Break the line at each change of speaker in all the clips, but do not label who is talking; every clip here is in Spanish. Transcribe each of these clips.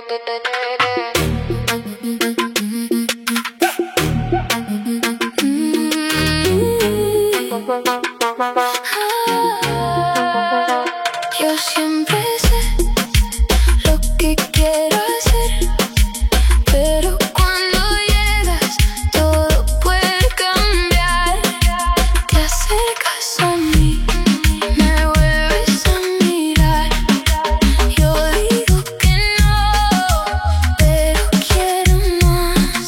Yo siempre sé lo que quiero hacer, pero cuando llegas todo puede cambiar. Te acercas a mí, me vuelves a mirar. Yo digo que no, pero quiero más.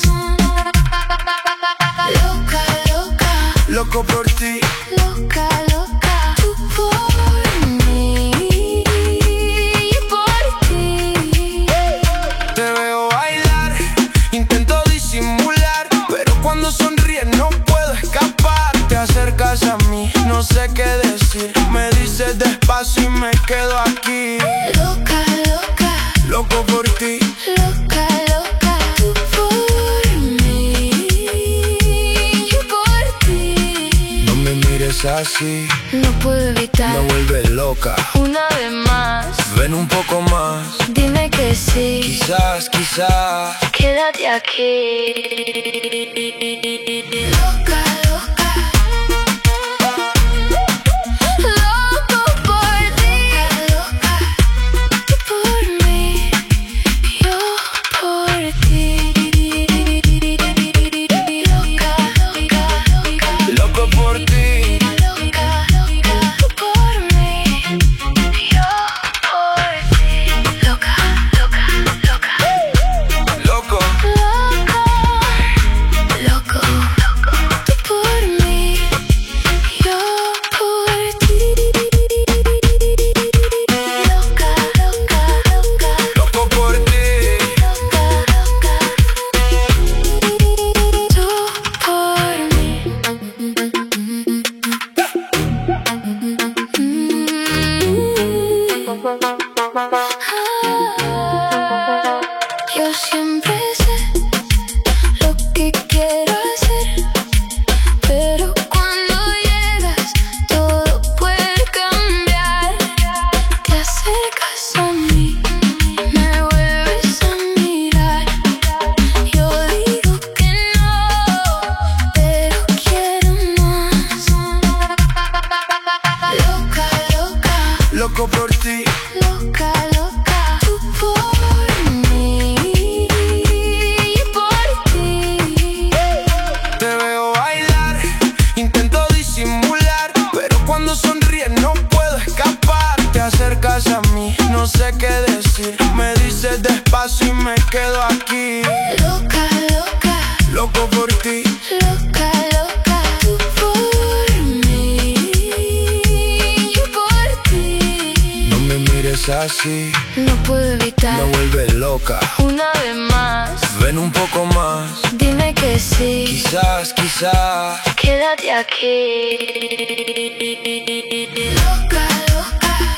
Loca, loca,
loco por ti,
loca, loca, tú por mí y por ti.
te veo bailar, intento disimular, pero cuando sonríes no puedo escapar. Te acercas a mí, no sé qué decir, me dices despacio y me quedo aquí.
Loca, loca,
Loco por ti,
loca, loca, tú por mí y por ti.
no me mires así,
No puedo evitar
me vuelves loca.
una vez más.
Ven un poco más,
Dime que sí,
quizás, quizás.
quédate aquí. Loca, loca, loco por ti. Loca, tú por mí, yo por ti. Loca, loca, loca,
Loco por ti,
loca, loca, tú por mí, yo por ti. Loca, loca, loca.
loco.
Loco, loco, tú por mí, yo por ti. Loca, loca, loca,
Loco por ti,
loca, loca, tú por mí. Yo siempre sé lo que quiero hacer, pero cuando llegas todo puede cambiar. Te acercas a mí, me vuelves a mirar. Yo digo que no, pero quiero más. Loca, loca,
loco por ti,
loca, loca, tú por mí y por ti.
te veo bailar, intento disimular, pero cuando sonríes no puedo escapar. Te acercas a mí, no sé qué decir, me dices despacio y me quedo aquí.
Loca, loca,
Loco por ti,
loca, loca, tú por mí y por ti.
no me mires así,
No puedo evitar
me vuelves loca.
una vez más.
Ven un poco más,
Dime que sí,
quizás, quizás.
quédate aquí. Loca, loca,